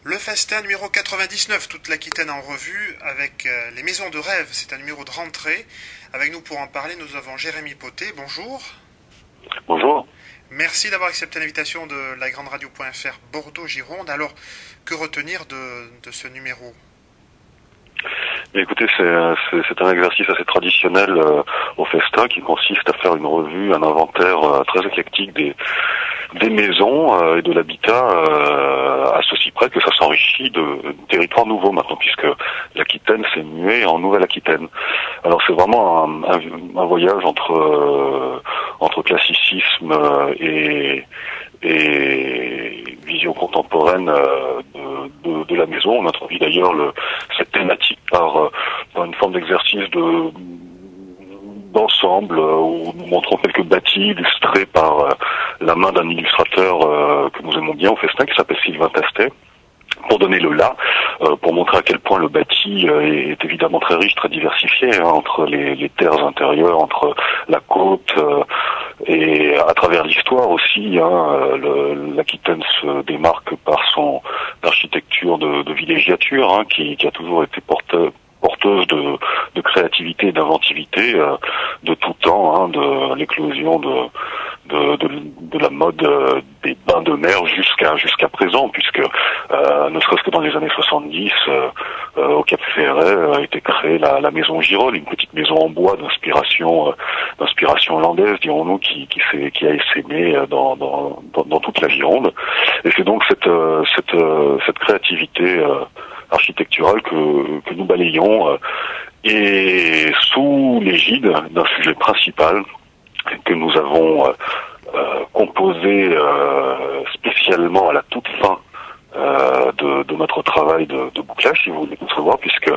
Le festin numéro 99, toute l'Aquitaine en revue, avec les maisons de rêve. C'est un numéro de rentrée. Avec nous pour en parler, nous avons Jérémy Poté. Bonjour. Bonjour. Merci d'avoir accepté l'invitation de la grande radio.fr Bordeaux-Gironde. Alors, que retenir de ce numéro ? Écoutez, c'est un exercice assez traditionnel au festin qui consiste à faire une revue, un inventaire très éclectique des maisons et de l'habitat à ceci près que ça s'enrichit de territoires nouveaux maintenant, puisque l'Aquitaine s'est muée en Nouvelle-Aquitaine. Alors c'est vraiment un voyage entre classicisme et vision contemporaine de la maison. On introduit d'ailleurs cette thématique par une forme d'exercice d'ensemble où nous montrons quelques bâtis illustrés par la main d'un illustrateur que nous aimons bien au festin qui s'appelle Sylvain Tastet, pour donner le là, pour montrer à quel point le bâti est évidemment très riche, très diversifié, entre les terres intérieures, entre la côte, et à travers l'histoire aussi. L'Aquitaine se démarque par son architecture de villégiature, qui a toujours été porteuse de créativité et d'inventivité de tout temps, de l'éclosion de la mode des bains de mer jusqu'à présent, puisque ne serait-ce que dans les années 70 au Cap Ferret a été créée la maison Girolles, une petite maison en bois d'inspiration hollandaise, dirons-nous, qui a essaimé dans toute la Gironde. Et c'est donc cette créativité architecturale que nous balayons et sous l'égide d'un sujet principal que nous avons composé spécialement à la toute fin de notre travail de bouclage, si vous voulez concevoir, puisque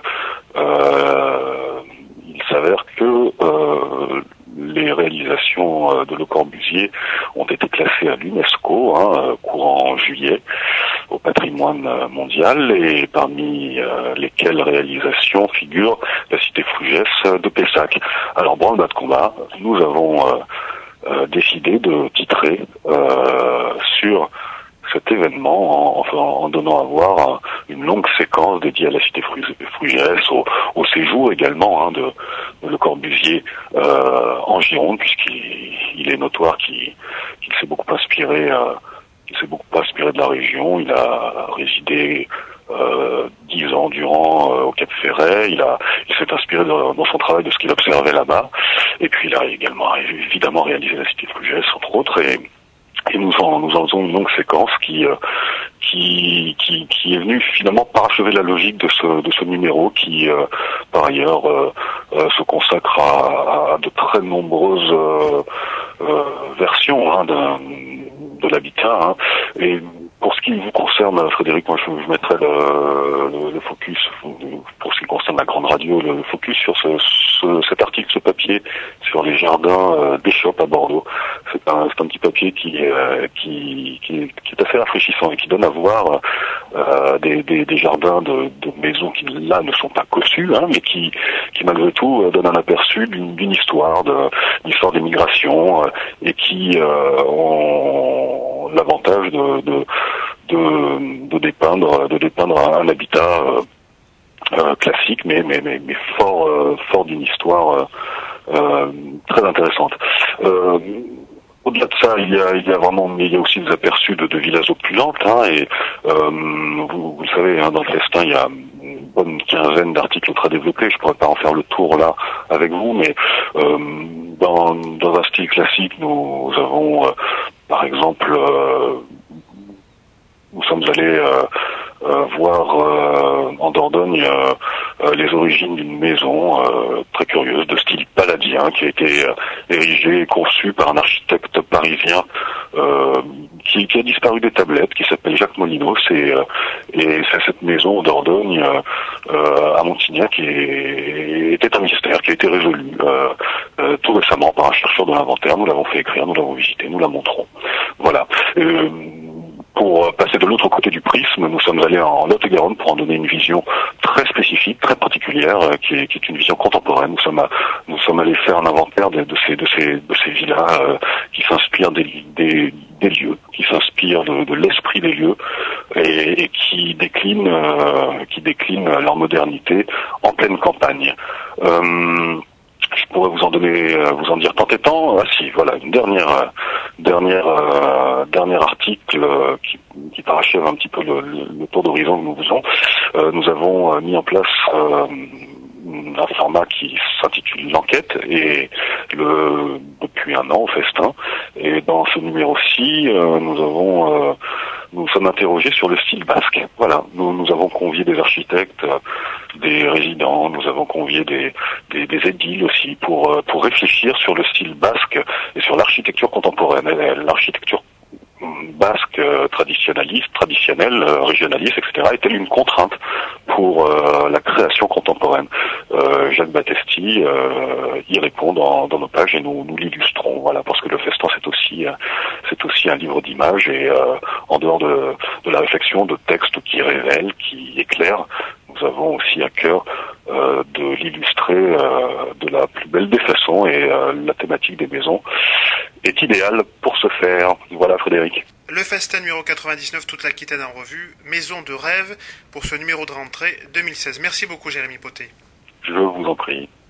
il s'avère que les réalisations de Le Corbusier ont été classées à l'UNESCO, courant juillet, au patrimoine mondial, et parmi lesquelles réalisations figure la cité Fougès de Pessac. Alors, branle-bas de combat, nous avons décidé de titrer sur cet événement en donnant à voir une longue séquence dédiée à la cité Fougès, au séjour également de Le Corbusier en Gironde, puisqu'il est notoire qu'il s'est beaucoup inspiré de la région. Il a résidé 10 ans durant au Cap Ferret. Il s'est inspiré dans son travail de ce qu'il observait là-bas. Et puis il a également évidemment réalisé la cité Fougès, entre autres, et nous en faisons une longue séquence qui est venue finalement parachever la logique de ce numéro qui par ailleurs se consacre à de très nombreuses versions de l'habitat, et pour ce qui vous concerne, Frédéric, moi je mettrai le focus, pour ce qui concerne la grande radio, le focus sur cet article, ce papier sur les jardins d'Échoppe à Bordeaux. C'est un petit papier qui est assez rafraîchissant et qui donne à voir des jardins de maisons qui là ne sont pas cossus, mais qui malgré tout donnent un aperçu d'une histoire, d'une histoire d'émigration, et qui ont l'avantage de dépeindre un habitat classique, mais fort d'une histoire très intéressante. Au-delà de ça, il y a aussi des aperçus de villas opulentes, et vous le savez, dans le festin, il y a une bonne quinzaine d'articles très développés. Je pourrais pas en faire le tour là avec vous, mais dans un style classique, nous avons par exemple nous sommes allés voir en Dordogne les origines d'une maison très curieuse de style palladien qui a été érigée et conçue par un architecte parisien qui a disparu des tablettes, qui s'appelle Jacques Molinos, et c'est cette maison en Dordogne à Montignac qui était un mystère qui a été résolu tout récemment par un chercheur de l'inventaire. Nous l'avons fait écrire, nous l'avons visité, nous la montrons. Voilà. Pour passer de l'autre côté du prisme, nous sommes allés en Lot-et-Garonne pour en donner une vision très spécifique, très particulière, qui est une vision contemporaine. Nous sommes allés faire un inventaire de ces villas qui s'inspirent des lieux, qui s'inspirent de l'esprit des lieux et qui déclinent leur modernité en pleine campagne. Je pourrais vous en dire tant et tant. Ah si, voilà, une dernier article qui parachève un petit peu le tour d'horizon que nous faisons. Nous avons mis en place un format qui s'intitule l'enquête et depuis un an au Festin. Et dans ce numéro-ci, nous sommes interrogés sur le style basque. Voilà, nous avons convié des architectes, des résidents, nous avons convié des édiles aussi pour réfléchir sur le style basque et sur l'architecture contemporaine. L'architecture basque traditionnelle, régionaliste, etc. est-elle une contrainte pour la création contemporaine? Jacques Battesti y répond dans nos pages et nous l'illustrons. Voilà, parce que le Festin c'est aussi un livre d'images et en dehors de la réflexion de textes qui révèlent, qui éclairent, nous avons aussi à cœur de l'illustrer de la plus belle des façons et la thématique des maisons est idéale pour ce faire. Voilà Frédéric. Le Festin numéro 99, toute l'Aquitaine en revue, Maison de rêve pour ce numéro de rentrée 2016. Merci beaucoup Jérémy Poté. Je vous en prie.